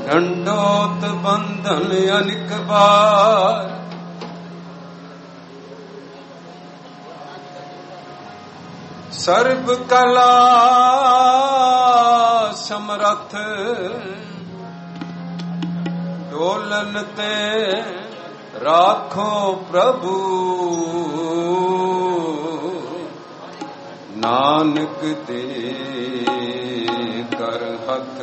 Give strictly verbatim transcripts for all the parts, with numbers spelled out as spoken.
ढंडोत बंधन अनिक बार, सर्ब कला समरथ, डोलन ते राखो प्रभु, नानक दे कर हथ।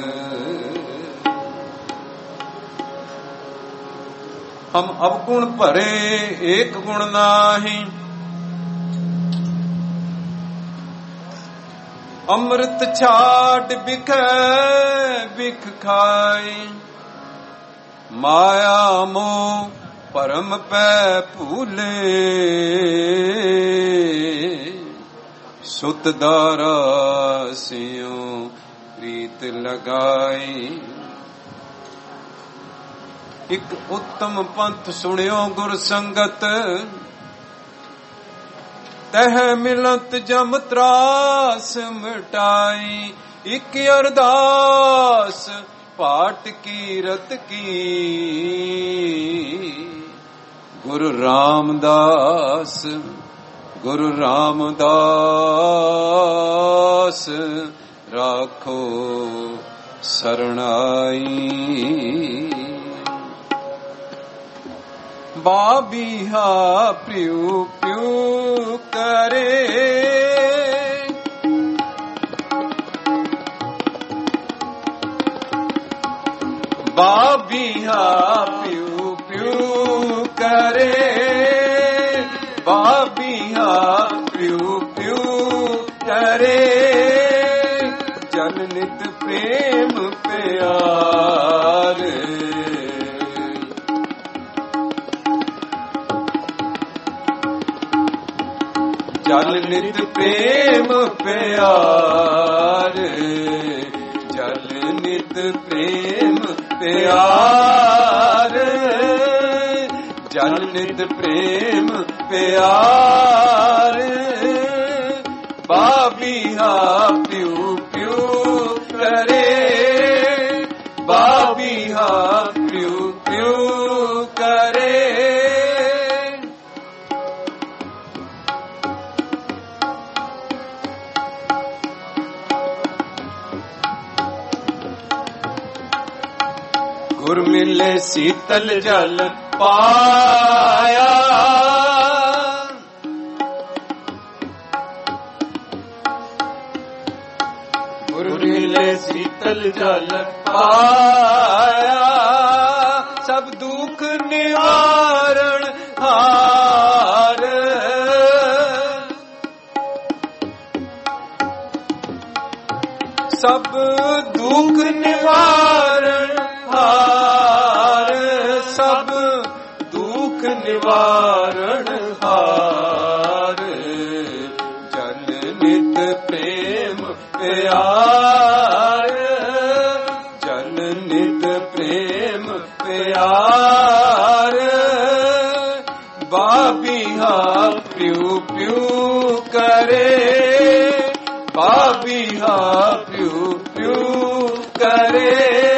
हम अवगुण भरे एक गुण नाही, अमृत छाट बिखै बिख खाई, माया मोह परम पै भूले, सुत दारा सियों प्रीत लगाई। एक उत्तम पंथ सुनियो गुर संगत, तह मिलत जम त्रास मिटाई। एक अरदास पाठ कीरत की, गुरु रामदास गुरु रामदास, राखो शरणाई। बाबिहा प्रियु प्यू करे, बाबिहा प्यू प्यू करे, बाबिहा प्यू प्यू करे, जन नित प्रेम प्यार। जल नित प्रेम प्यार, जल नित प्रेम प्यार, जल नित प्रेम प्यार। बाबिहा प्यू प्यू करे, बाबिहा प्यू प्यू करे। गुर मिले शीतल जल पाया, गुर मिले शीतल जल पाया, सब दुख निवारण हार। सब दुख निवारण हार, सब दुख निवारण हार। जल नित प्रेम प्यार, जल नित प्रेम प्यार। बाबिहा प्यू प्यू करे, बाबिहा प्यू प्यू करे।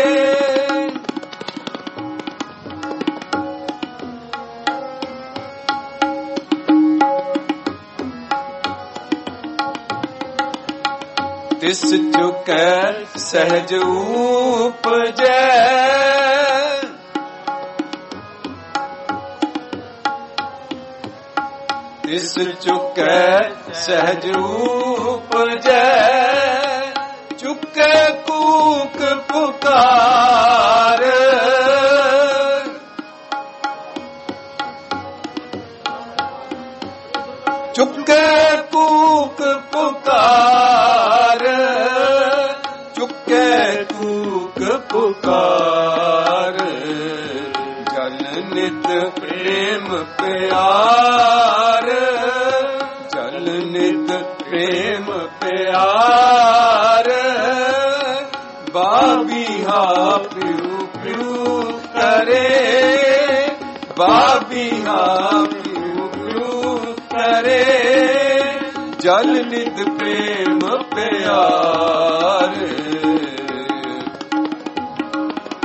तिस चुकै सहज उपजै, तिस चुकै सहज उपजै, चुकै कूक पुकार। चुकै कूक पुकार, चुकै कूक पुकार। जल नित प्रेम प्यार, जल नित प्रेम प्यार। बाबिहा प्यू प्यू करे, बाबिहा प्यू प्यू करे। जल नित प्रेम प्यार,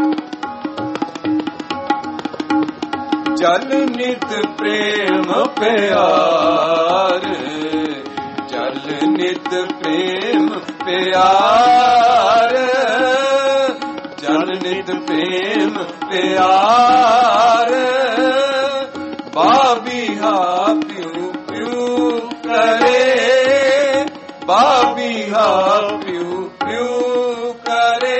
ਜਲ ਨਿਤ ਪ੍ਰੇਮ ਪਿਆਰ, ਜਲ ਨਿਤ ਪ੍ਰੇਮ ਪਿਆਰ, ਜਲ ਨਿਤ ਪ੍ਰੇਮ ਪਿਆਰ। ਬਾਬੀਹਾ ਪਿਉ ਪਿਉ ਕਰੇ, ਬਾਬੀਹਾ ਪਿਉ ਪਿਉ ਕਰੇ।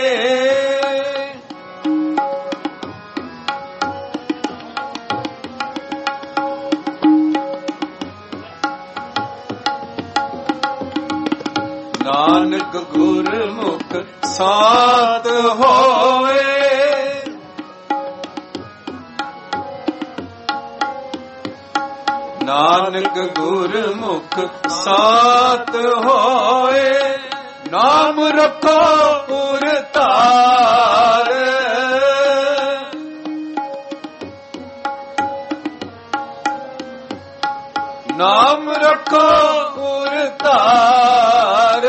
ਨਾਨਕ ਗੁਰਮੁਖ ਸਾਧ ਹੋਏ, ਨਾਨਕ ਗੁਰਮੁਖ ਸਾਧ ਹੋਏ। ਨਾਮ ਰੱਖੋ ਪੁਰ ਧਾਰ, ਨਾਮ ਰੱਖੋ ਪੁਰ ਧਾਰ,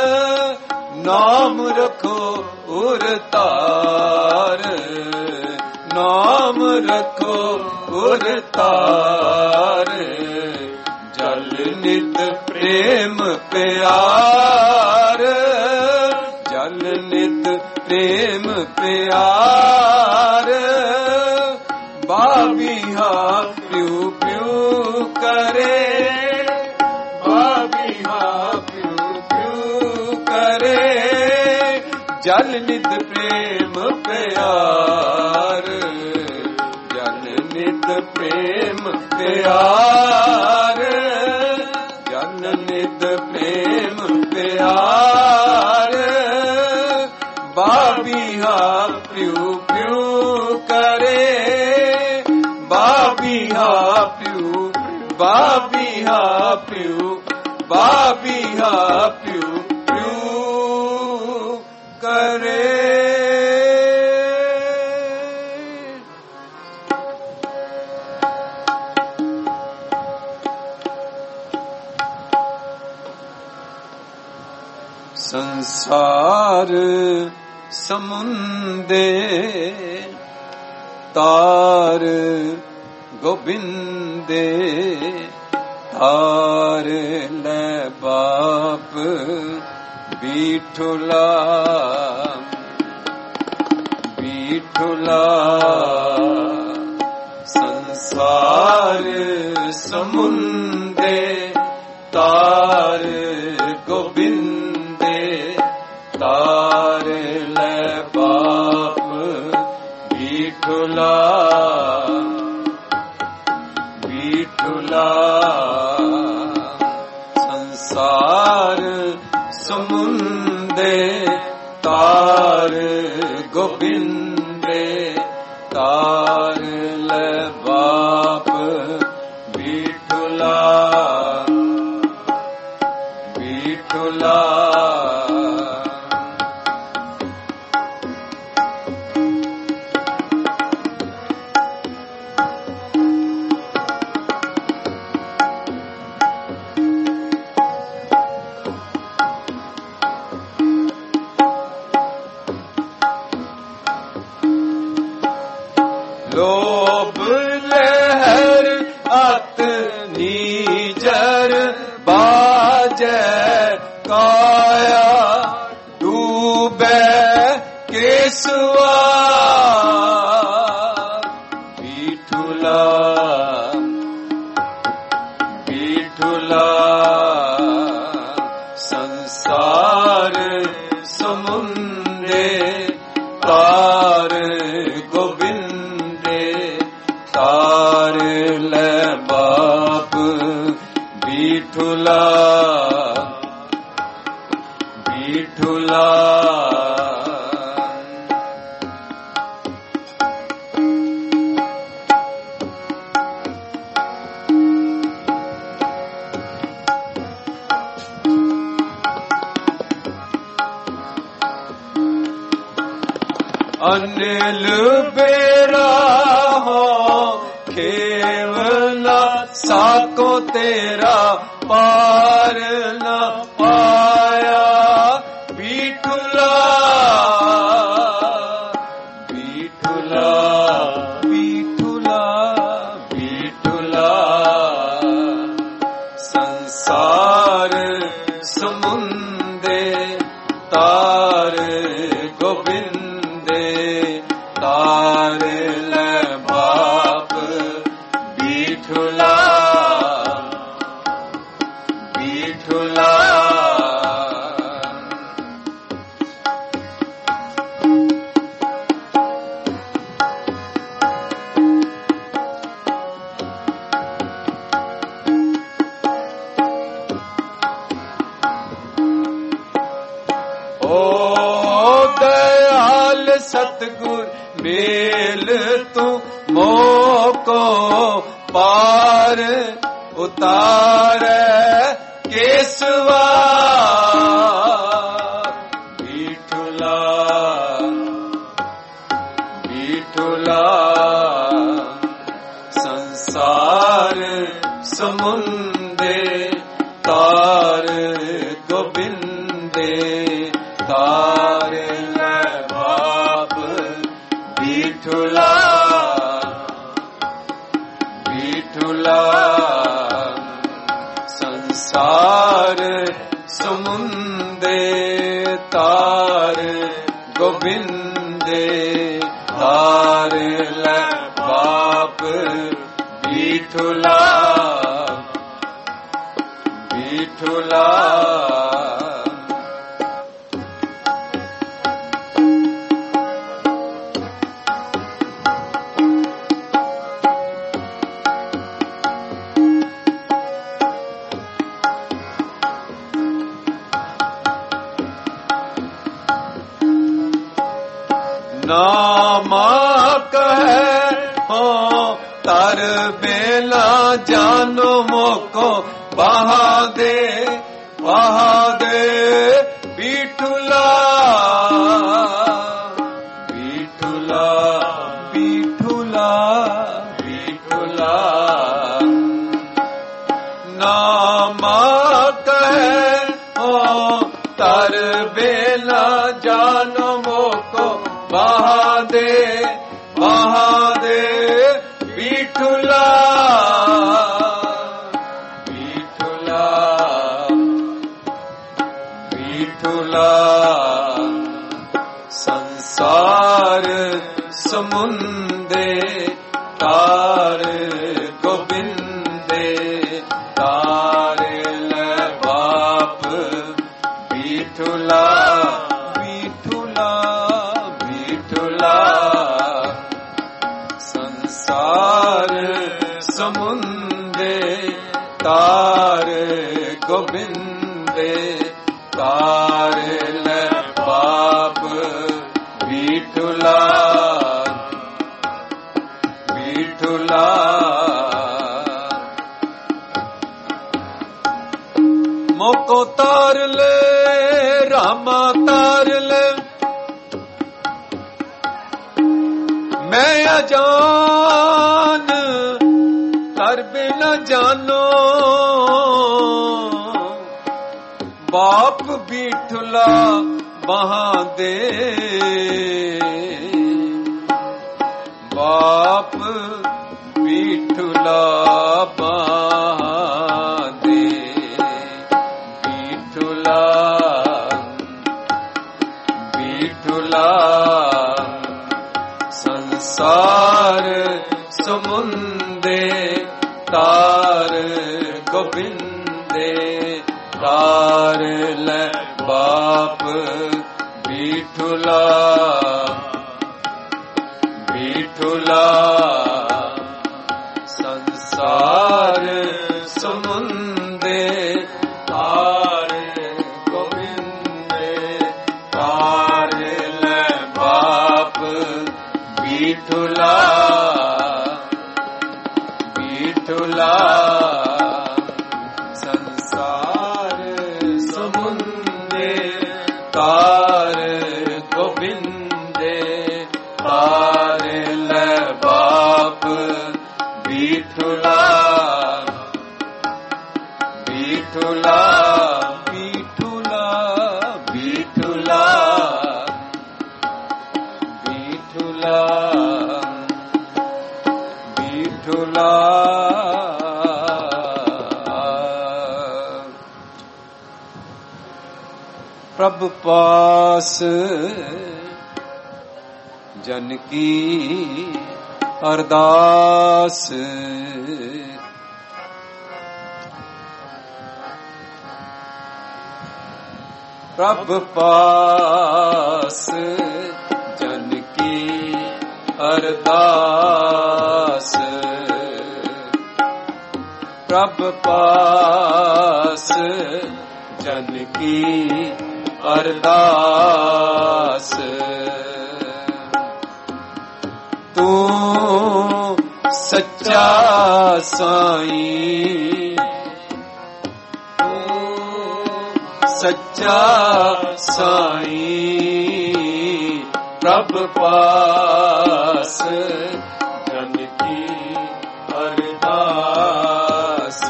ਨਾਮ ਰੱਖੋ ਪੁਰ ਧਾਰ, ਨਾਮ ਰੱਖੋ ਪੁਰ ਧਾਰ। ਜਲ ਨਿਤ ਪ੍ਰੇਮ ਪਿਆਰ, ਜਲ ਨਿਤ ਪ੍ਰੇਮ ਪਿਆਰ। ਬਾਬੀਹਾ ਪਿਉ ਪਿਉ ਕਰੇ, ਬਾਬੀਹਾ ਪਿਉ ਪਿਉ ਕਰੇ। ਜਲ ਨਿਤ ਪ੍ਰੇਮ ਪਿਆਰ, ਜਲ ਨਿਤ ਪ੍ਰੇਮ ਪਿਆਰ, ਜਲ ਨਿਤ ਪ੍ਰੇਮ ਪਿਆਰ। ਬਾਬੀਹਾ ਪਿਉ ਪਿਉ ਕਰੇ, ਬਾਬੀਹਾ ਪਿਉ, ਬਾਬੀਹਾ ਪਿਉ, ਬਾਬੀਹਾ ਪਿਉ ਪਿਉ ਕਰੇ। ਸੰਸਾਰ ਸਮੁੰਦੇ ਤਾਰ ਗੋਬਿੰਦੇ, ਤਾਰ ਲੈ ਬਾਪ ਬੀਠੁਲਾ, ਬੀਠੁਲਾ। ਸੰਸਾਰ ਸਮੁੰਦੇ ਤਾਰ ਗੋਬਿੰਦੇ, ਤਾਰ ਲੈ ਬਾਪ ਬੀਠੁਲਾ, ਬੀਠੁਲਾ। ਸੰਸਾਰ ਸਮੁੰਦੇ ਤਾਰ ਗੋਬਿੰਦੇ, ਤਾਰ ਲੈ ਬਾਪ ਬੀਠੁਲਾ, ਬੀਠੁਲਾ। ਲੋਭ ਲਹਿਰ ਅਤ ਨੀਜਰ ਬਾਜੈ ਕਾਇਆ, ਡੂਬੈ ਕੇਸਵਾ ਬੀਠੁਲਾ, ਬੀਠੁਲਾ। ਸੰਸਾਰ ਸਮੁੰਦੇ ਤਾਰ ਗੋਬਿੰਦੇ, ਤਾਰ ਲੈ ਬਾਪ ਬੀਠੁਲਾ, ਬੀਠੁਲਾ। ਅਨਿਲ ਬੇੜਾ ਹੋ ਖੇਵਲਾ, ਸਾਕੋ ਤੇਰਾ ਪਾਰ ਨਾ ਪਾਇਆ ਬੀਠੁਲਾ, ਬੀਠੁਲਾ, ਬੀਠੁਲਾ। तार समुंदे तार गोविंदे तार ले बाप बीठुला बीठुला सतगुर मेल तू मोको पार उतार केसवा बीठुला बीठुला संसार समुंदे तार गोविंदे तार बीठुला बीठुला संसार समुंदे तार गोविंदे तार ले बाप बीठुला बीठुला नामा कहे हो तार बेला जानो मोको बहा दे बहा दे बीठुला बीठुला बीठुला बीठुला नामा कहे हो तार बेला जानो मोको बहा दे बहा दे बीठुला बीठुला बीठुला संसार समुंदे तार गोविंदे तार ले बाप बीठुला संसार समुंदे तार गोविंदे तार ले बाप बीठुला बीठुला मोको तार ले रामा तार ले मैं अजान कर बिना जानो बाप बीठुला बहा दे बाप बीठुला बहा दे बीठुला बीठुला संसार समुंदे तार गोविंदे तार ले बाप बीठुला बीठुला संसार समुंदे तार गोविंदे तार ले बाप बीठुला बीठुला संसार समुंदे तार गोविंदे तार ले बाप बीठुला बीठुला बीठुला बीठुला बीठुला बीठुला प्रभु पास जन की अरदास। प्रभु पास जन की अरदास। प्रभु पास जन की अरदास। तू सच्चा साईं, तू सच्चा साईं। प्रभु पास जन की अरदास।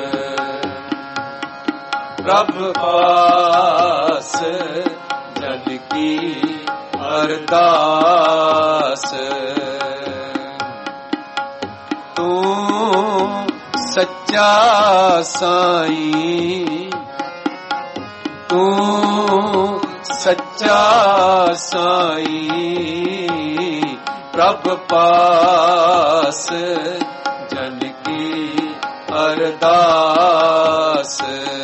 प्रभु पास जन की अरदास। तू सच्चा साईं, तू सच्चा साईं। प्रभु पास जन की अरदास।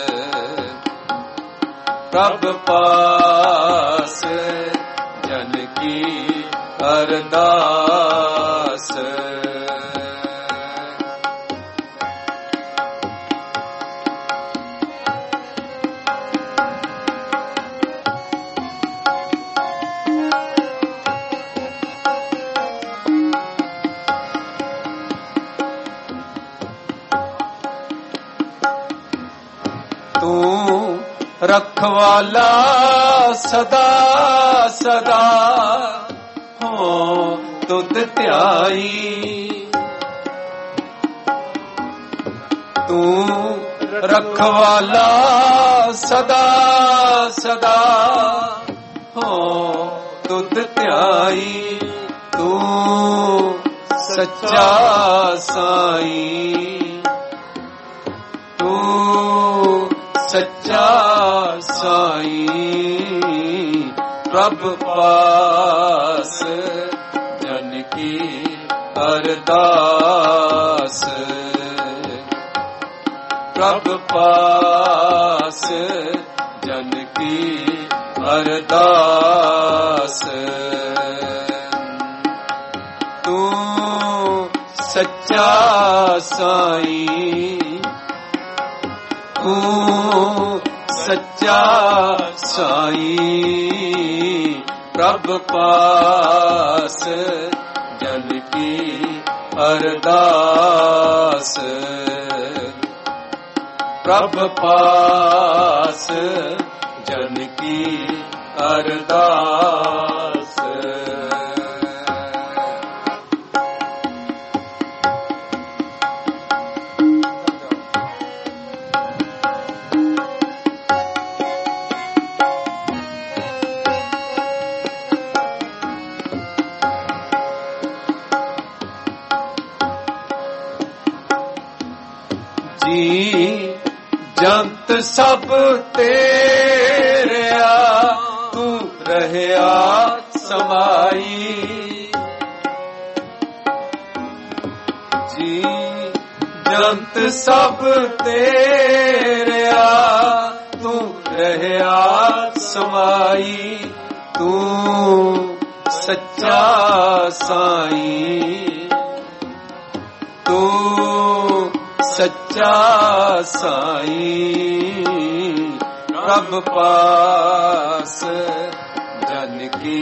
प्रभु पास जन की अरदास। तू रखवाला सदा सदा हो तुध ध्याई। तू रखवाला सदा सदा हो तुध ध्याई। तू सच्चा साईं, तू सच्चा साईं। प्रभु पास जन की अरदास। प्रभु पास जन की अरदास। तू सच्चा साईं, तू सच्चा साईं। प्रभु पास जन की अरदास। प्रभु पास जन की अरदास। जंत सब तेरे तू रहया समाई। जी जंत सब तेरे तू रहया समाई। तू सच्चा साईं, तू सच्चा साईं। प्रभु पास जन की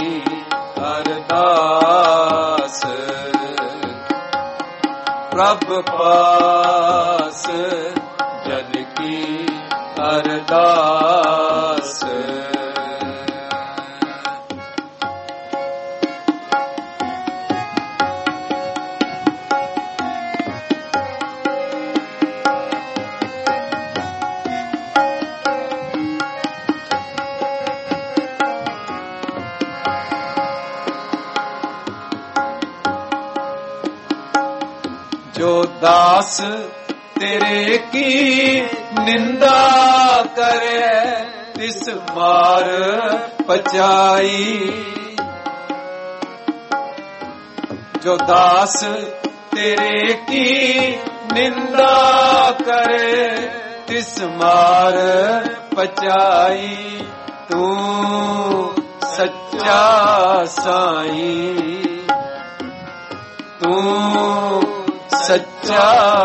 अरदास। प्रभु पास जन की अरदास। जो दास तेरे की निंदा करे ਤਿਸ ਮਾਰ ਪਚਾਈ। ਜੋ ਦਾਸ ਤੇਰੇ ਕੀ ਨਿੰਦਾ ਕਰੇ ਤਿਸ ਮਾਰ ਪਚਾਈ। ਤੂੰ ਸੱਚਾ ਸਾਈਂ, ਤੂੰ ਸੱਚਾ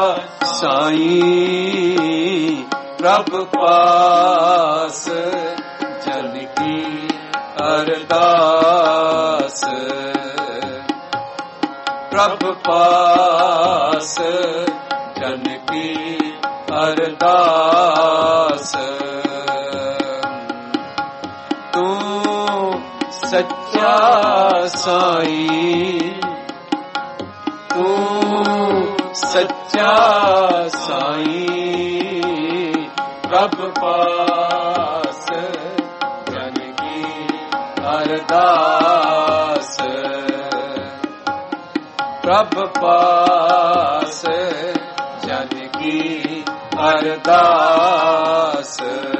ਸਾਈਂ। ਪ੍ਰਭ ਪਾਸ ਜਨ ਕੀ ਅਰਦਾਸ, ਪ੍ਰਭ ਪਾਸ ਜਨ ਕੀ ਅਰਦਾਸ। ਤੂੰ ਸੱਚਾ ਸਾਈਂ, ਤੂੰ ਸੱਚਾ ਸਾਈਂ। ਪ੍ਰਭ ਪਾਸ ਜਨ ਕੀ ਅਰਦਾਸ, ਪ੍ਰਭ ਪਾਸ ਜਨ ਕੀ ਅਰਦਾਸ।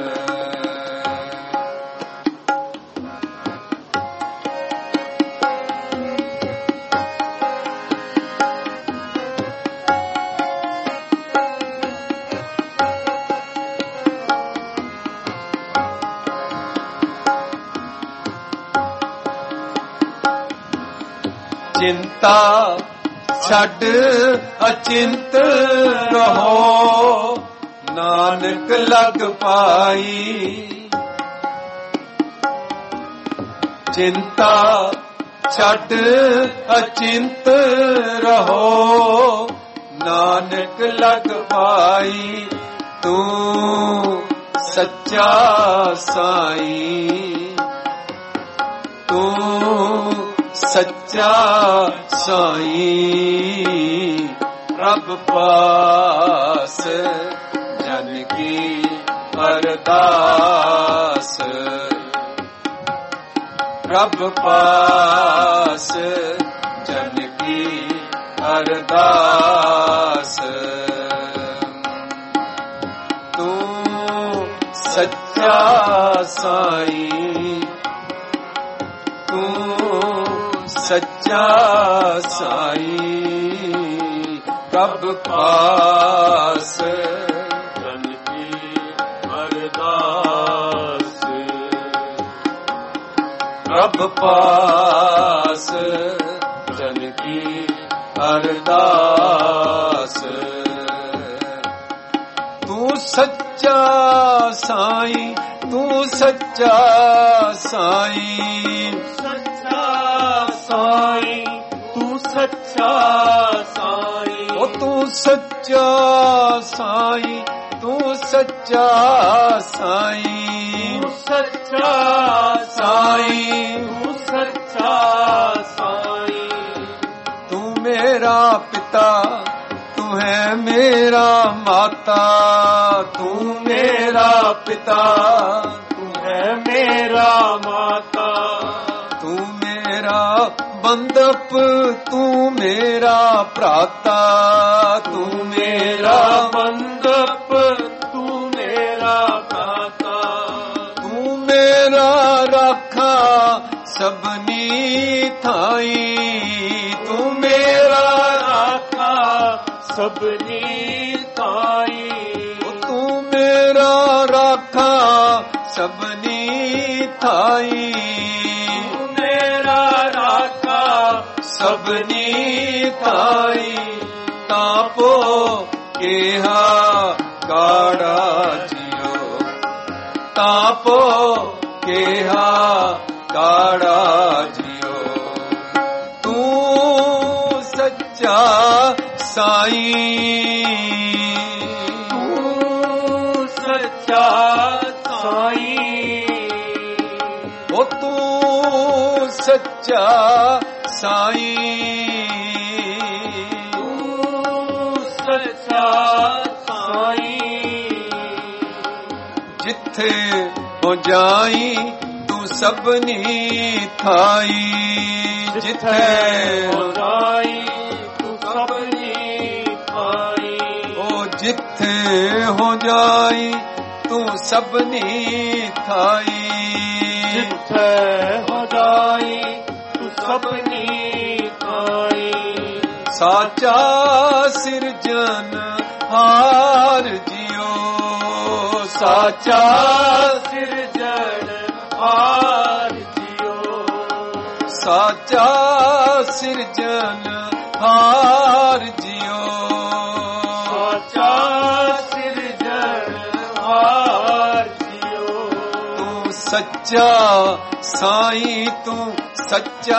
ਚਿੰਤਾ ਛੱਡ ਅਚਿੰਤ ਰਹੋ, ਨਾਨਕ ਲਗ ਪਾਈ। ਚਿੰਤਾ ਛੱਡ ਅਚਿੰਤ ਰਹੋ, ਨਾਨਕ ਲਗ ਪਾਈ। ਤੂੰ ਸੱਚਾ ਸਾਈਂ, ਤੂੰ ਸੱਚਾ ਸਾਈਂ। ਪ੍ਰਭ ਪਾਸ ਜਨ ਕੀ ਅਰਦਾਸ, ਪ੍ਰਭ ਪਾਸ ਜਨ ਕੀ ਅਰਦਾਸ। ਤੂੰ ਸੱਚਾ ਸਾਈਂ, ਤੂੰ ਸੱਚਾ ਸਾਈਂ। ਪ੍ਰਭ ਪਾਸ ਜਨ ਕੀ ਅਰਦਾਸ, ਪ੍ਰਭ ਪਾਸ ਜਨ ਕੀ ਅਰਦਾਸ। ਤੂੰ ਸੱਚਾ ਸਾਈਂ, ਤੂੰ ਸੱਚਾ ਸਾਈਂ। ਸਾਈਂ ਤੂੰ ਸੱਚਾ ਸਾਈਂ, ਓ ਤੂੰ ਸੱਚਾ ਸਾਈਂ, ਤੂੰ ਸੱਚਾ ਸਾਈਂ। ਤੂੰ ਸੱਚਾ ਸਾਈਂ, ਤੂੰ ਸੱਚਾ ਸਾਈਂ। ਤੂੰ ਮੇਰਾ ਪਿਤਾ, ਤੂੰ ਹੈ ਮੇਰਾ ਮਾਤਾ। ਤੂੰ ਮੇਰਾ ਪਿਤਾ, ਤੂੰ ਹੈ ਮੇਰਾ ਮਾਤਾ। ਤੂੰ ਮੇਰਾ ਬੰਦਪ, ਤੂੰ ਮੇਰਾ ਭਰਾਤਾ। ਤੂੰ ਮੇਰਾ ਬੰਦਪ, ਤੂੰ ਮੇਰਾ ਭਰਾਤਾ। ਤੂੰ ਮੇਰਾ ਰਾਖਾ ਸਭਨੀ ਥਾਈ। ਤੂੰ ਮੇਰਾ ਰਾਖਾ ਸਭਨੀ ਥਾਈ। ਤੂੰ ਮੇਰਾ ਰਾਖਾ ਸਭਨੀ ਥਾਈ। ਸਭਨੀ ਥਾਈ। ਤਾਪੋ ਕਿਹਾ ਕਾੜਾ ਜਿਉ, ਤਾਪੋ ਕਿਹਾ ਕਾੜਾ ਜਿਉ। ਤੂੰ ਸੱਚਾ ਸਾਈਂ, ਤੂੰ ਸੱਚਾ ਸਾਈਂ। ਓ ਤੂੰ ਸੱਚਾ ਸਾਈਂ, ਤੂੰ ਸੱਚਾ ਸਾਈਂ। ਜਿੱਥੇ ਹੋ ਜਾਈ ਤੂੰ ਸਭਨੀ ਥਾਈ। ਜਿੱਥੇ ਹੋ ਜਾਈ ਤੂੰ ਸਭਨੀ ਥਾਈ। ਓ ਜਿੱਥੇ ਹੋ ਜਾਈ ਤੂੰ ਤੂੰ ਸਭਨੀ ਥਾਈ ਜਿੱਥੇ ਹੋ ਜਾਈ ਤੂੰ ਸਭਨੀ ਥਾਈ ਸਾਚਾ ਸਿਰਜਨ ਹਾਰ ਜਿਉ ਸਾਚਾ ਸਿਰਜਣ ਹਾਰ ਜਿਉ ਸਾਚਾ ਸਿਰਜਨ ਹਾਰ ਜਿਉ ਸਾਚਾ ਸਿਰਜਣ ਹਾਰ ਜਿਉ ਤੂੰ ਸੱਚਾ ਸਾਈਂ ਤੂੰ ਸੱਚਾ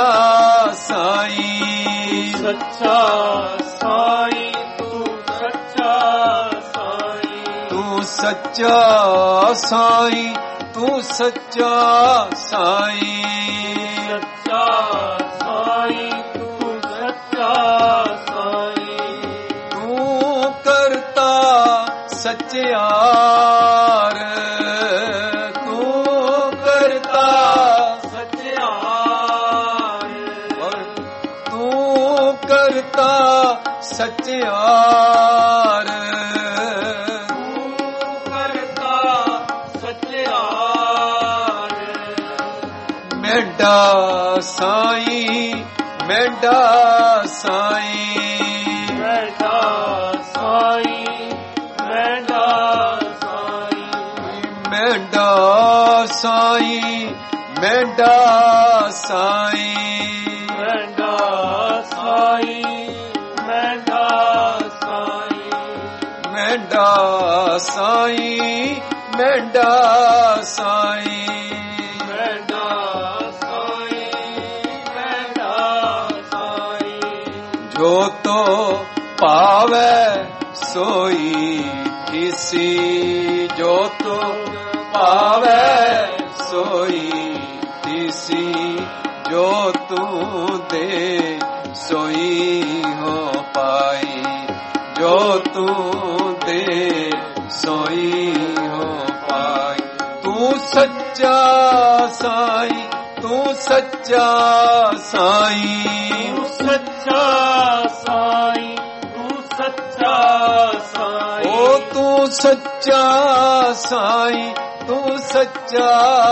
ਸਾਈਂ ਸੱਚਾ ਸਾਈਂ ਤੂੰ ਸੱਚਾ ਸਾਈਂ ਤੂੰ ਸੱਚਾ ਸਾਈਂ ਤੂੰ ਸੱਚਾ ਸਾਈਂ ਸੱਚਾ ਸਾਈਂ ਤੂੰ ਸੱਚਾ ਸਾਈਂ ਤੂੰ ਕਰਤਾ ਸੱਚਿਆਰ ਤੂੰ ਕਰਤਾ ਸੱਚਿਆਰ ਤੂੰ ਕਰਤਾ ਸੱਚਿਆਰ ਤੂੰ ਕਰਤਾ ਸੱਚਿਆਰ ਮੈਂਡਾ ਸਾਈਂ ਮੈਂਡਾ ਸਾਈਂ ਮੈਂਡਾ ਸਾਈਂ ਮੈਂਡਾ ਸਾਈਂ ਮੈਂਡਾ ਸਾਈਂ ਮੈਂਡਾ ਸਾਈਂ ਮੈਂਡਾ ਸਾਈਂ ਮੈਂਡਾ ਸਾਈਂ ਮੈਂਡਾ ਸਾਈਂ ਮੈਂਡਾ ਸਾਈਂ ਮੈਂਡਾ ਸਾਈਂ ਮੈਂਡਾ ਸਾਈਂ ਜੋ ਤੋ ਪਾਵੈ ਸੋਈ ਕਿਸੀ ਜੋ ਤੋ ਪਾਵੈ ਸੋਈ ਕਿਸੀ ਜੋ ਤੂੰ ਦੇ ਸੋਈ ਹੋ ਪਾਈ ਜੋ ਤੂੰ ਦੇ ਸੋਈ ਹੋ ਪਾਈ ਤੂੰ ਸੱਚਾ ਸਾਈਂ ਤੂੰ ਸੱਚਾ ਸਾਈਂ ਤੂੰ ਸੱਚਾ ਸਾਈਂ ਤੂੰ ਸੱਚਾ ਸਾਈਂ ਓ ਤੂੰ ਸੱਚਾ ਸਾਈਂ ਤੂੰ ਸੱਚਾ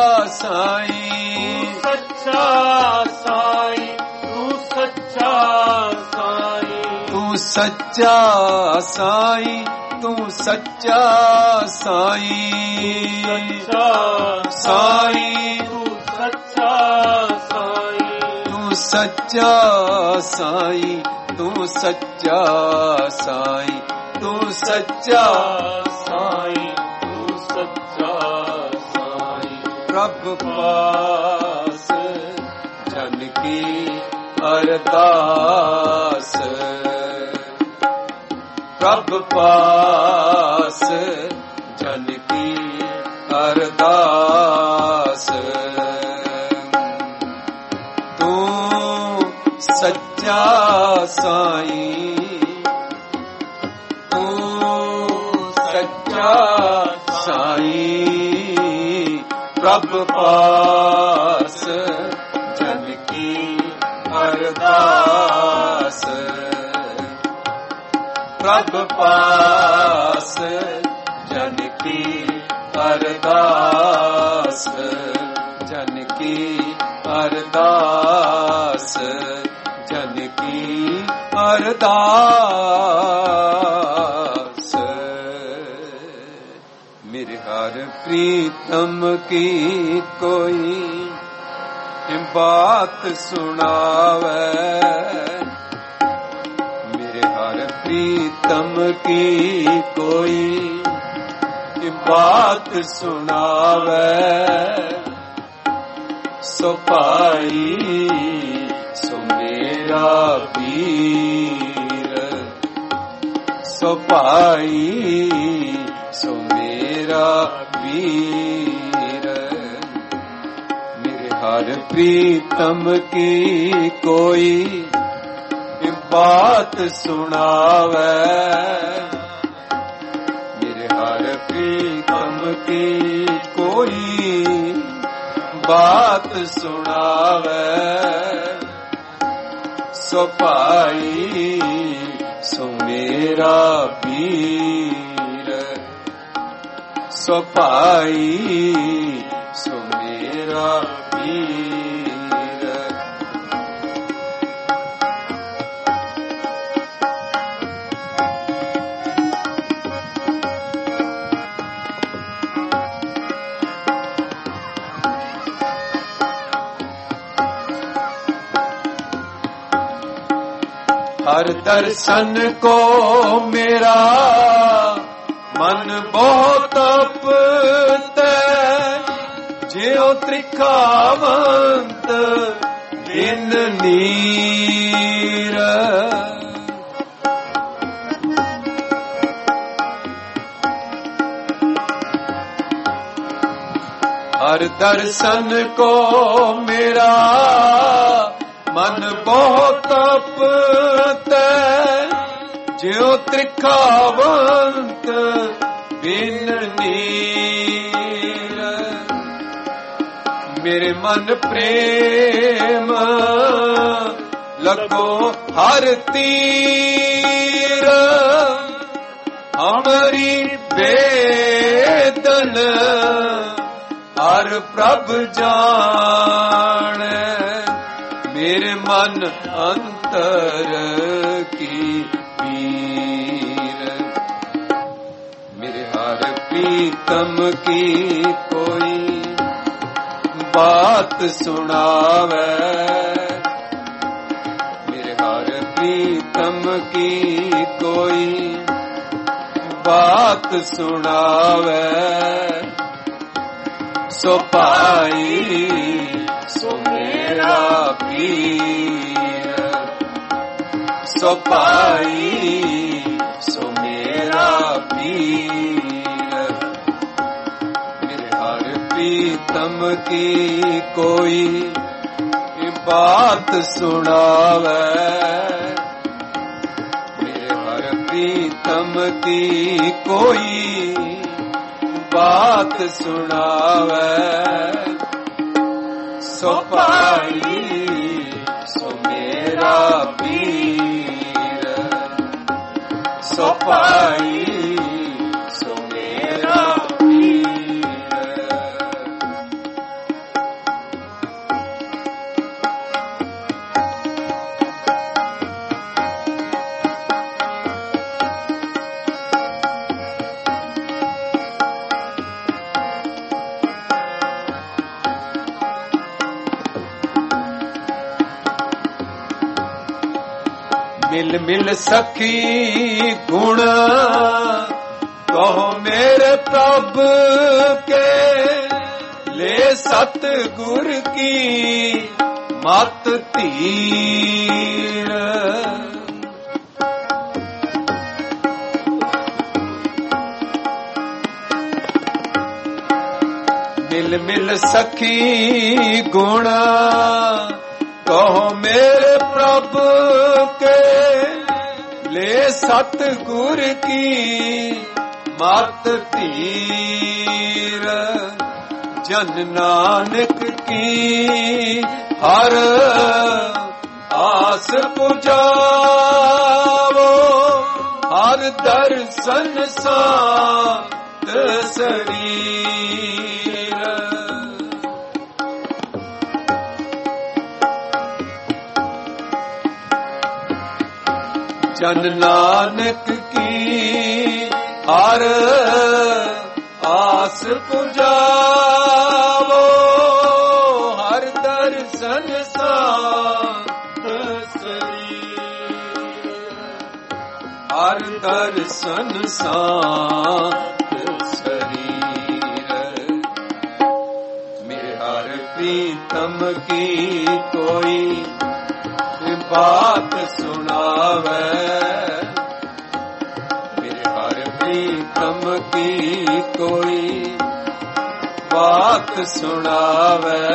ਸਾਈਂ ਸੱਚਾ ਸਾਈਂ ਤੂੰ ਸੱਚਾ ਸਾਈਂ ਤੂੰ ਸੱਚਾ ਸਾਈਂ ਤੂੰ ਸੱਚਾ ਸਾਈਂ ਸੱਚਾ ਸਾਈਂ ਤੂੰ ਸੱਚਾ ਸਾਈਂ ਤੂੰ ਸੱਚਾ ਸਾਈਂ ਤੂੰ ਸੱਚਾ ਸਾਈਂ ਤੂੰ ਸੱਚਾ ਸਾਈਂ ਤੂੰ ਸੱਚਾ ਸਾਈਂ ਪ੍ਰਭ ਪਾਸ ਜਨ ਕੀ ਅਰਦਾਸ ਪ੍ਰਭ ਪਾਸ ਜਨ ਕੀ ਅਰਦਾਸ ਤੂੰ ਸੱਚਾ ਸਾਈਂ ਤੂੰ ਸੱਚਾ ਸਾਈਂ ਪ੍ਰਭ ਪਾਸ ਜਨ ਕੀ ਅਰਦਾਸ ਪ੍ਰਭ ਪਾਸ ਜਨ ਕੀ ਅਰਦਾਸ ਜਨ ਕੀ ਅਰਦਾਸ ਜਨ ਕੀ ਅਰਦਾਸ ਮੇਰੇ ਹਰ ਪ੍ਰੀਤਮ ਕੀ ਕੋਈ ਬਾਤ ਸੁਣਾਵੇ ਮੇਰੇ ਹਰ ਪ੍ਰੀਤਮ ਕੀ ਕੋਈ ਬਾਤ ਸੁਣਾਵੇ ਸੋ ਭਾਈ ਸੋ ਮੇਰਾ ਪੀਰ ਸੋ ਭਾਈ ਸੋ ਮੇਰਾ ਪੀਰ ਮੇਰੇ ਹਰ ਪ੍ਰੀਤਮ ਕੀ ਕੋਈ ਬਾਤ ਸੁਣਾਵੇ ਮੇਰੇ ਹਰ ਪ੍ਰੀਤਮ ਕੀ ਕੋਈ ਬਾਤ ਸੁਣਾਵੇ ਸੋ ਭਾਈ ਸੋ ਮੇਰਾ ਪੀਰ सो पाई सो मेरा पीर। हर दर्शन को मेरा मन बहुत तपते, ज्यों त्रिखावंत दिन नीर। हर दर्शन को मेरा मन बहुत तपते, ज्यों त्रिखावंत बिन नीर। मेरे मन प्रेम लगो हर तीर, हमारी वेदन हर प्रभ जाने। मेरे मन अंतर की पीर, मेरे हर प्रीतम की कोई बात सुनावे। मेरे हर प्रीतम की कोई बात सुनावे। सो पाई सो मेरा पीर, सो पाई सो मेरा पीर। मेरे हर प्रीतम की कोई बात सुनावे। मेरे हर प्रीतम की कोई बात सुनावे। सो पाई सो मेरा पीर, सो पाई सो मेरा पीर। मिल मिल सखी गुण कहो मेरे प्रभु के, ले सतगुर की मत तीर। मिल मिल सखी गुण कहो मेरे प्रभु के, ले सतगुर की मत तीर। जन नानक की हर आस पुजावो, हर दर्शन सात शरीर। जन नानक की हर आस पुजावो, हर दर्शन सात शरीर। हर दर्शन सात शरीर। मेरे हर प्रीतम की कोई बात सुनावे। मेरे हर प्रीतम की कोई बात सुनावे।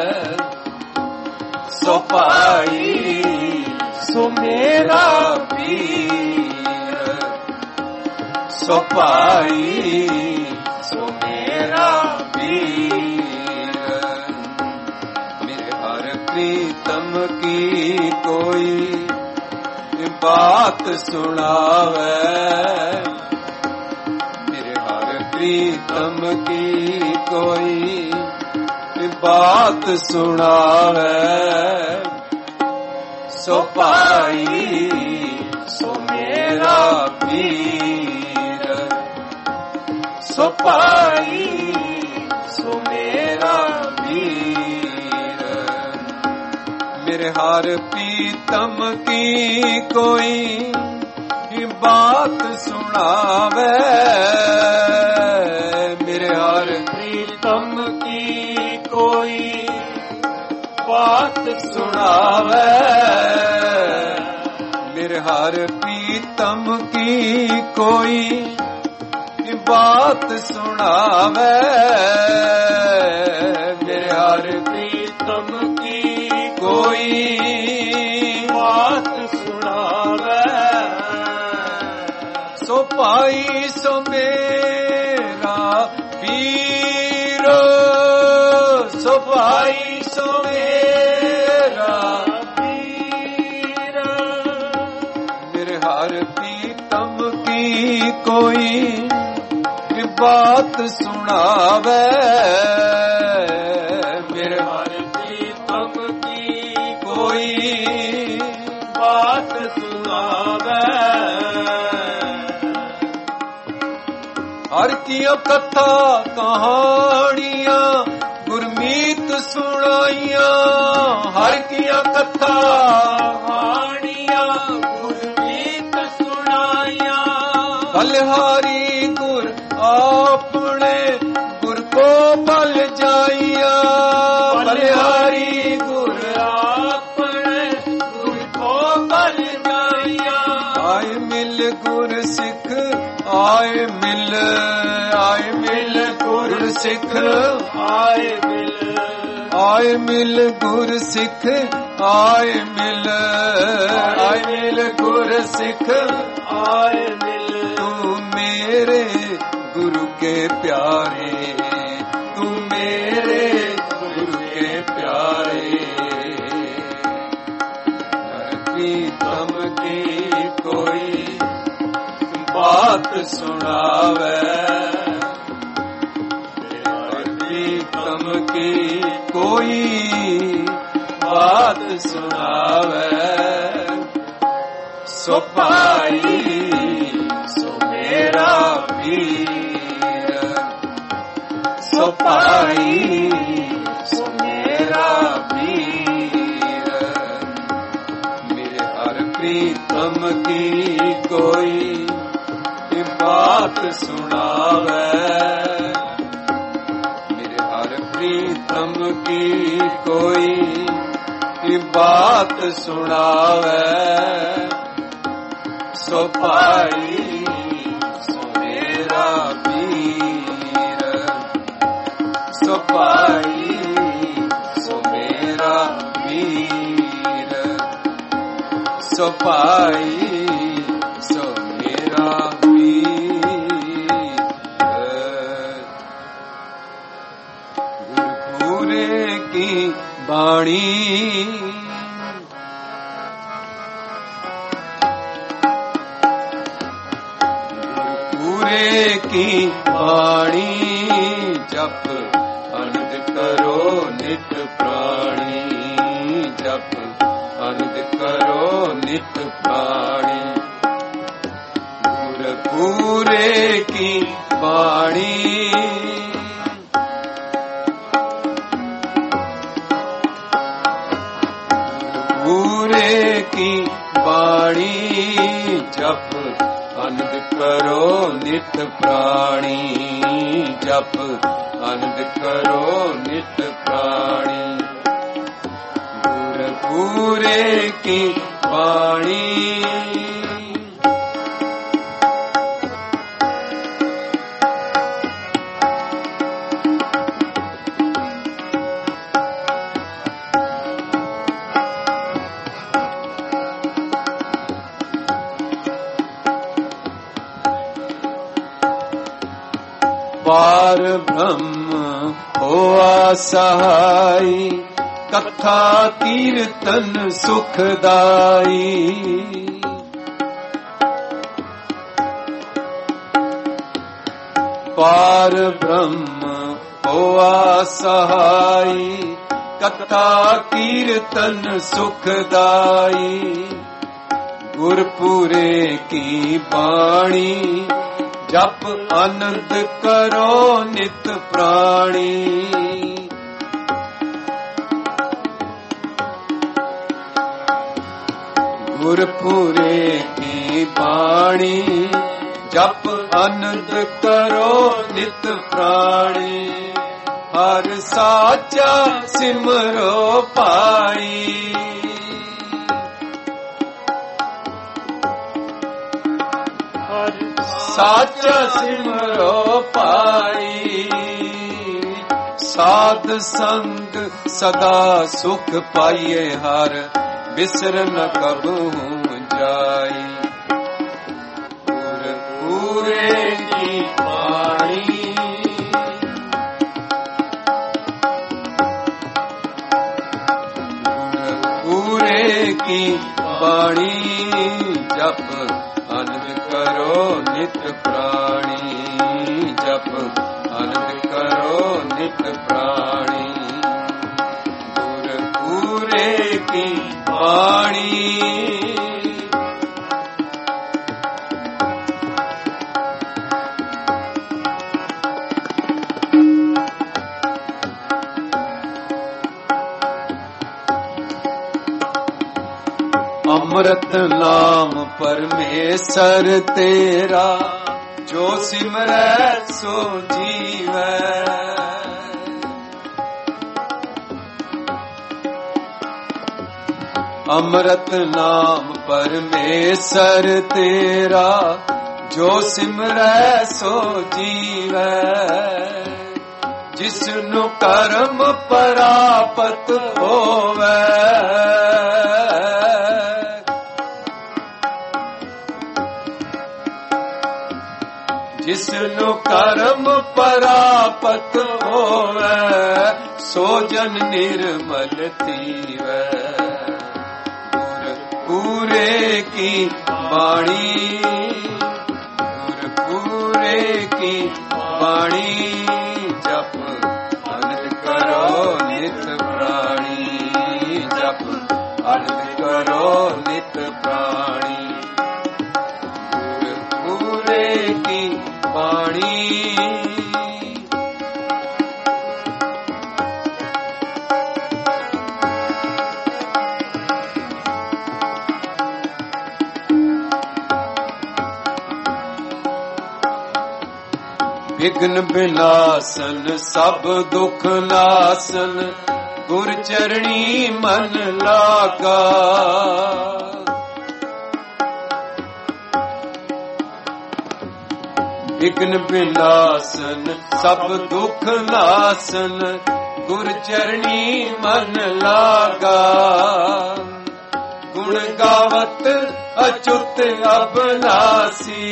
सो पाई सो मेरा पीर, सो पाई सो मेरा पीर। मेरे हर प्रीतम की कोई बात सुनावे। मेरे हर प्रीतम की कोई बात सुनावे, सो पाई सो मेरा पीर, सो पाई सो मेरा पीर। मेरे हर प्रीतम की कोई बात सुनावे, मेरे हर प्रीतम की कोई बात सुनावे, मेरे हर प्रीतम की कोई बात सुनावे, मेरे हर प्रीतम की कोई बात सुनावे, सो पाई सो मेरा पीर, सो पाई सो मेरा पीर। मेरे हर प्रीतम की कोई बात सुनावे, मेरे हर प्रीतम की कोई बात सुनावे, हर किया कथा कहानियां गुरमीत सुनाइया, हर किया कथा कहानियां गुरमीत सुनाइया, बलिहारी गुर अपने गुर को बल जाइया, बलिहारी गुर अपने गुर को बल जाइया, आए मिल गुर सिख, आए मिल, आए मिल गुर सिख, आए मिल, आए मिल गुर सिख, आए मिल, आए मिल गुर सिख, आए मिल। तू मेरे गुरु के प्यारे, तू मेरे गुरु के प्यारे। हर प्रीतम की कोई बात सुनावे, हर प्रीतम की कोई बात सुनावे, सो पाई सो मेरा पीर, सो पाई सो मेरा पीर। मेरे हर प्रीतम की कोई बात सुनावे, मेरे हर प्रीतम की कोई बात सुनावे, सो पाई सो मेरा पीर, सो पाई सो मेरा पीर, सो पाई सो मेरा पीर। गुरपुरे की बाणी की वाणी जप आनंद करो नित प्राणी, जप आनंद करो नित प्राणी। गुरपुरे की वाणी गुरपुरे की वाणी जप आनंद करो नित प्राणी, जप आनंद करो नित प्राणी। गुरपुरे की वाणी पार ब्रह्म होआ सहाई, कथा कीर्तन सुखदाई। पार ब्रह्म होआ सहाई, कथा कीर्तन सुखदाई। गुरपुरे की बाणी जप आनंद करो नित प्राणी। गुरपुरे की बाणी जप आनंद करो नित प्राणी। हर साचा सिमरो पाई, हर साचा सिमरो पाई। साध संग सदा सुख पाइए, हर बिसर न कबहू जाई। गुरपुरे की बाणी की बाणी जप आनंद करो नित प्राणी। जप आनंद करो नित प्राणी। गुरपुरे की बाणी अमृत नाम परमेश्वर तेरा, जो सिमरै सो जीवै। अमृत नाम परमेश्वर तेरा, जो सिमरै सो जीवै। जिसनु कर्म परापत होवै, जिसनु कर्म परापत होवै। सो जन निर्मल थीवै। गुरपुरे की बाणी गुरपुरे की बाणी जप आनंद करो नित प्राणी। जप आनंद करो नित प्राणी। गुरपुरे की बाणी विघ्न विनाशन सब दुख नाशन, गुर चरणी मन लागा। विघ्न विनाशन सब दुख नाशन, गुर चरणी मन लागा। गुण गावत अच्युत अबनासी,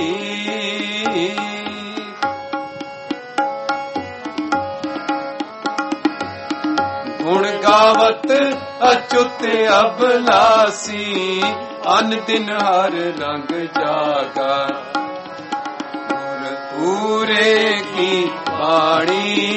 गुण गावत अच्युत अबनासी। अन दिन हर रंग जागा। गुरपुरे की बाणी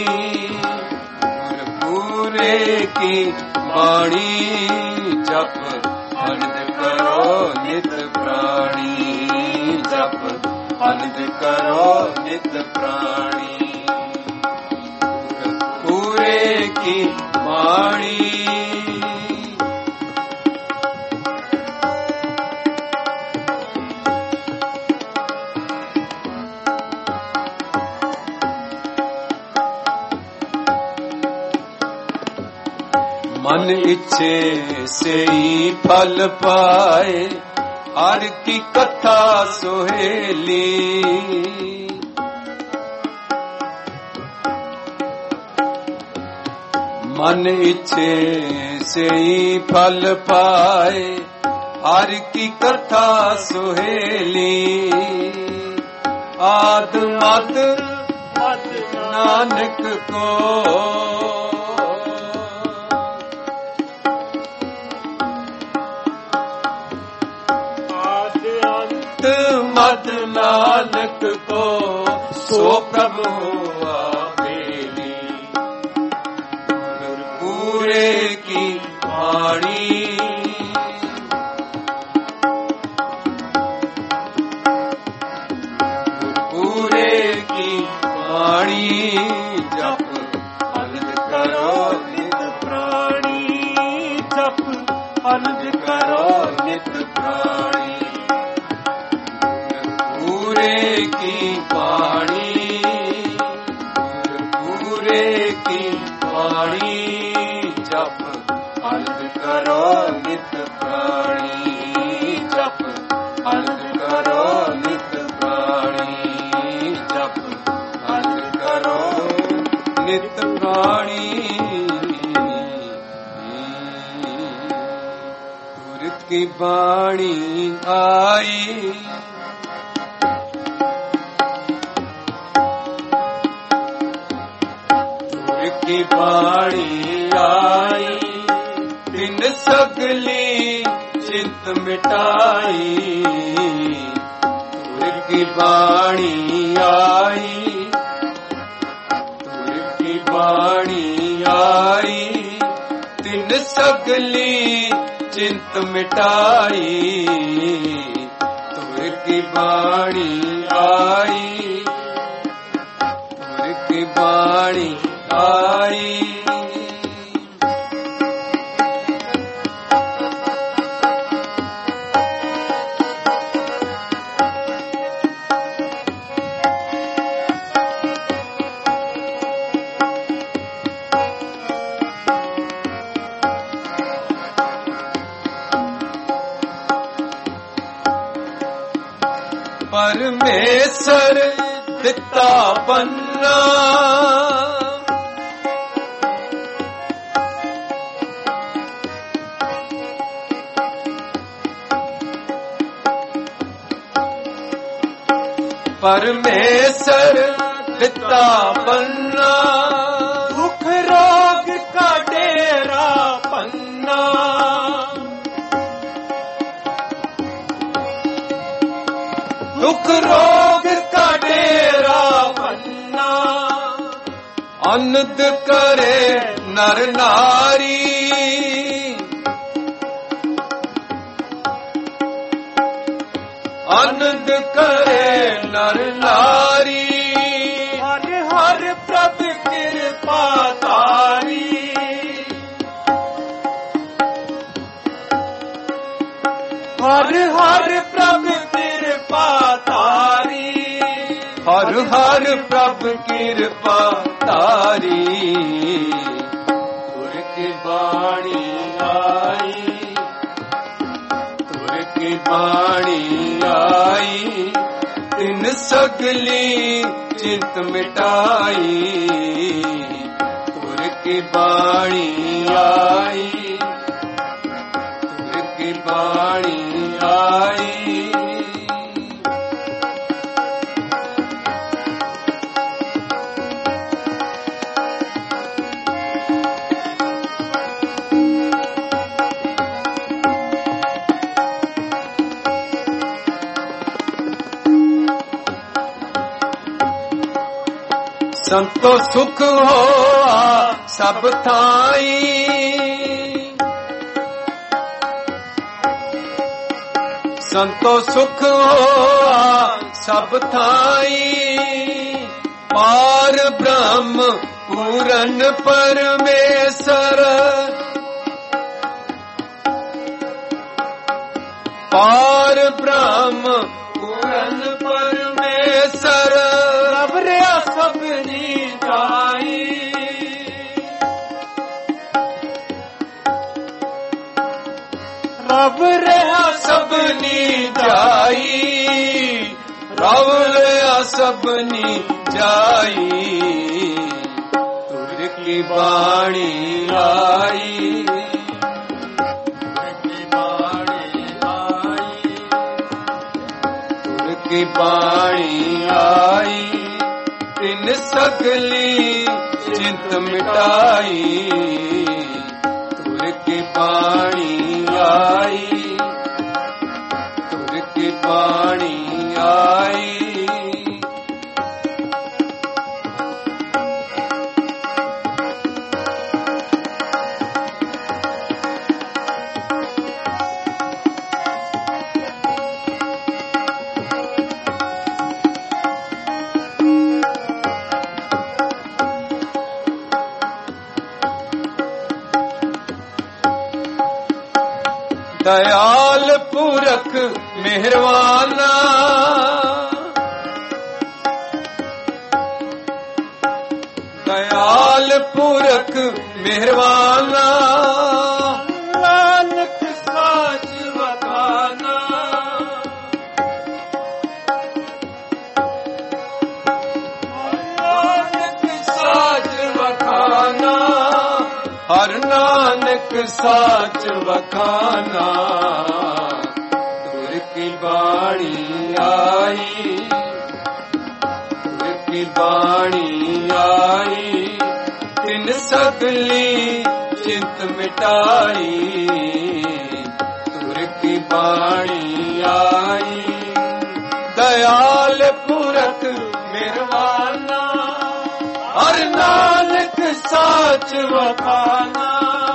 गुरपुरे की बाणी जप आनंद करो नित प्राणी। जप आनंद करो नित प्राणी। गुरपुरे की बाणी मन इच्छे से ही फल पाए, हर की कथा सोहेली। मन इच्छे से ही फल पाए, हर की कथा सोहेली। आद मद मद नानक को, आद अंत मद नानक को। सो प्रभ हुआ बेली पूरे की वाणी पूरे की वाणी जप अलग करो नित प्राणी जप अलग करो नित प्राणी पूरे की वाणी पूरे की वाणी जप अलग करो नित प्राणी जप अलग करो नित प्राणी जप अलग करो नित प्राणी सूरत की वाणी आई की वाणी आई तिन सगली चिंत मिटाई तुर की वाणी आई तुर की वाणी आई तिन सगली चिंत मिटाई तुर की वाणी आई तुर की वाणी आई परमेश्वर दिता बन्ना परमेश्वर दिता बन्ना दुख रोग का डेरा पन्ना दुख रोग का डेरा पन्ना आनंद करे नर नारी आनंद करे नर नारी हर हर प्रभ कृपा तारी हर हर प्रभ कृपा तारी हर हर प्रभ कृपा तारी तुर की वाणी आई तुर की वाणी आई तिन सगली चिंत मिटाई तुर की वाणी आई तुर की वाणी आई संतो सुख हो सब थाई संतो सुख हो सब थाई पार ब्रह्म पूरन परमेश्वर पार ब्रह्म पूरन परमेश्वर रब रे सबनी जाई रब रे सबनी जाई रब रे सबनी जाई तुर की वाणी आई तुर की वाणी आई तुर की वाणी आई तिन सगली चिंत मिटाई तुर की वाणी आई तुर की वाणी आई दयाल पुरख मेहरबाना, दयाल पुरख मेहरबाना, नानक साच बखाना, नानक साच बखाना, हर नानक साच बखाना। तुर की बाणी आई, तुर की बाणी आई, तिन सगली चिंत मिटाई। तुर की बाणी आई, दयाल पुरख मेहरबाना, हर नानक साच बखाना।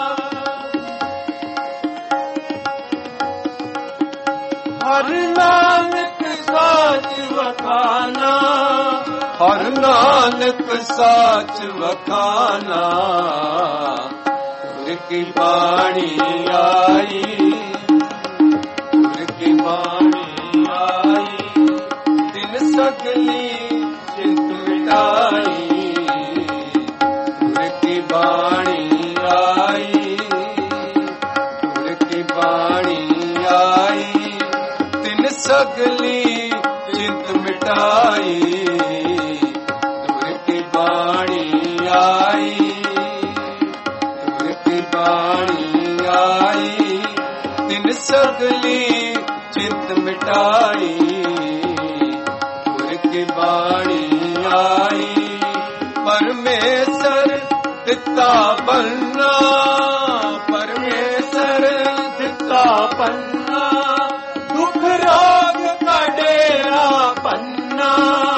हर नानक साच बखाना, हर नानक साच बखाना। तुर की बाणी आई, तुर की बाणी आई, तिन सगली चिंत मिटाई। तुर की बाणी आई, तुर की बाणी आई, तिन सगली चिंत मिटाई। तुर की बाणी आई, तुर की बाणी आई, तिन सगली चिंत मिटाई। तुर की बाणी आई, परमेश्वर दिता बन्ना, परमेश्वर दिता बन्ना, दुख रोग का डेरा पन्ना,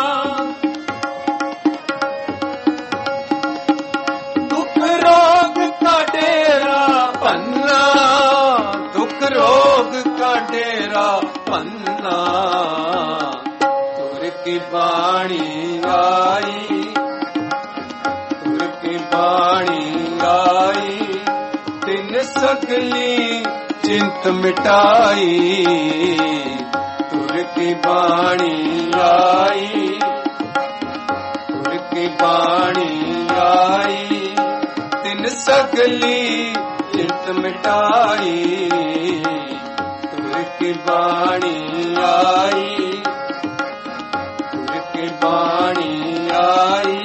दुख रोग का डेरा पन्ना, दुख रोग का डेरा पन्ना। तुर की बाणी आई, तुर की बाणी आई, तिन सगली चिंत मिटाई। तुर की बाणी आई, तुर की बाणी आई, तिन सगली चिंत मिटाई। तुर की बाणी आई, तुर की बाणी आई,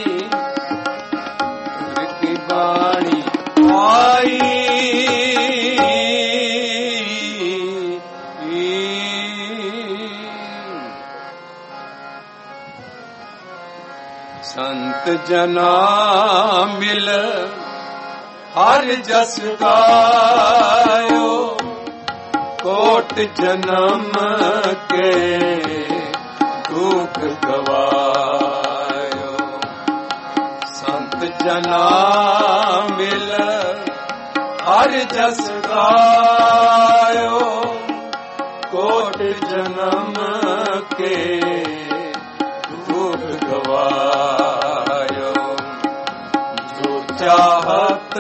तुर की बाणी आई। संत जना मिल हर जस गायो, कोट जन्म के दुख गवायो। संत जना मिल हर जस गायो, कोट जन्म के दुख गवायो। जो चाहत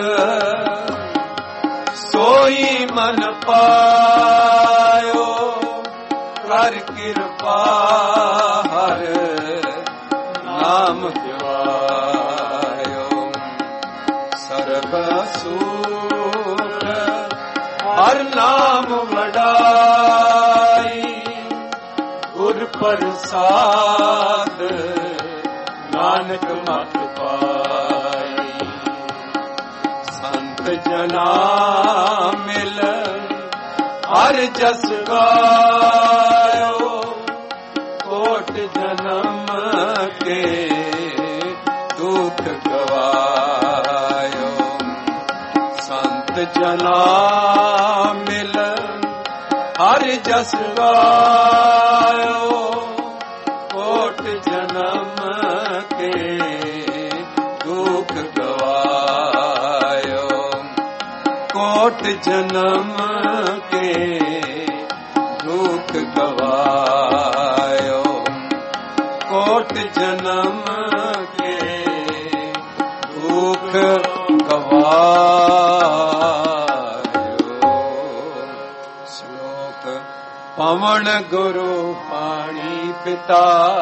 सोई मन पायो, कर कृपा हर नाम गवायो। सर्व सुख हर नाम वडाई, गुर प्रसाद नानक मत पाई। संत जना मिल हर जस गायो, कोट जन्म के दुख गवायो। संत जना मिल हर जस गायो, कोट जन्म के दुख गवायो। कोट जन्म के दुख गवायो, कोट जन्म के दुख गवायो। ਪਾਵਨ ਗੁਰੂ ਪਾਣੀ ਪਿਤਾ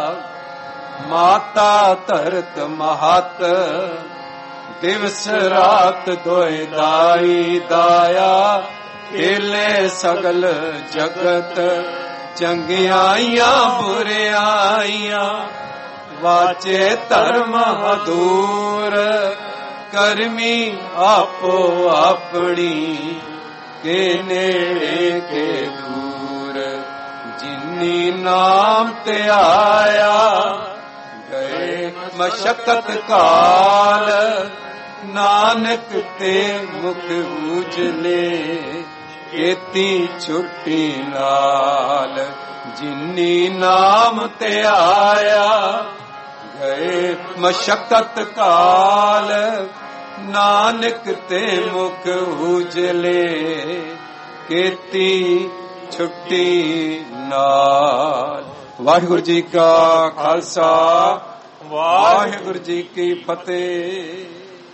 ਮਾਤਾ ਧਰਤ ਮਹਤ ਦਿਵਸ ਰਾਤ ਦੋਇ ਦਾਈ ਦਾਇਆ ਖੇਲੇ ਸਗਲ ਜਗਤ ਚੰਗਿਆਈਆਂ ਬੁਰਿਆਈਆਂ ਵਾਚੇ ਧਰਮ ਹਦੂਰ ਕਰਮੀ ਆਪੋ ਆਪਣੀ ਕੇ ਨੇੜੇ ਕੇ ਦੂਰ ਜਿਨੀ ਨਾਮ ਤੇ ਆਇਆ ਗਏ ਮਸ਼ਕਤ ਕਾਲ ਨਾਨਕ ਤੇ ਮੁਖ ਉਜਲੇ ਕੀਤੀ ਛੁੱਟੀ ਨਾਲ ਜਿਨੀ ਨਾਮ ਤੇ ਆਇਆ ਗਏ ਮਸ਼ਕਤ ਕਾਲ ਨਾਨਕ ਤੇ ਮੁਖ ਉਜਲੇ ਕੀਤੀ ਛੁੱਟੀ ਨਾਲ। ਵਾਹਿਗੁਰੂ ਜੀ ਕਾ ਖਾਲਸਾ ਵਾਹਿਗੁਰੂ ਜੀ ਕੀ ਫਤਿਹ।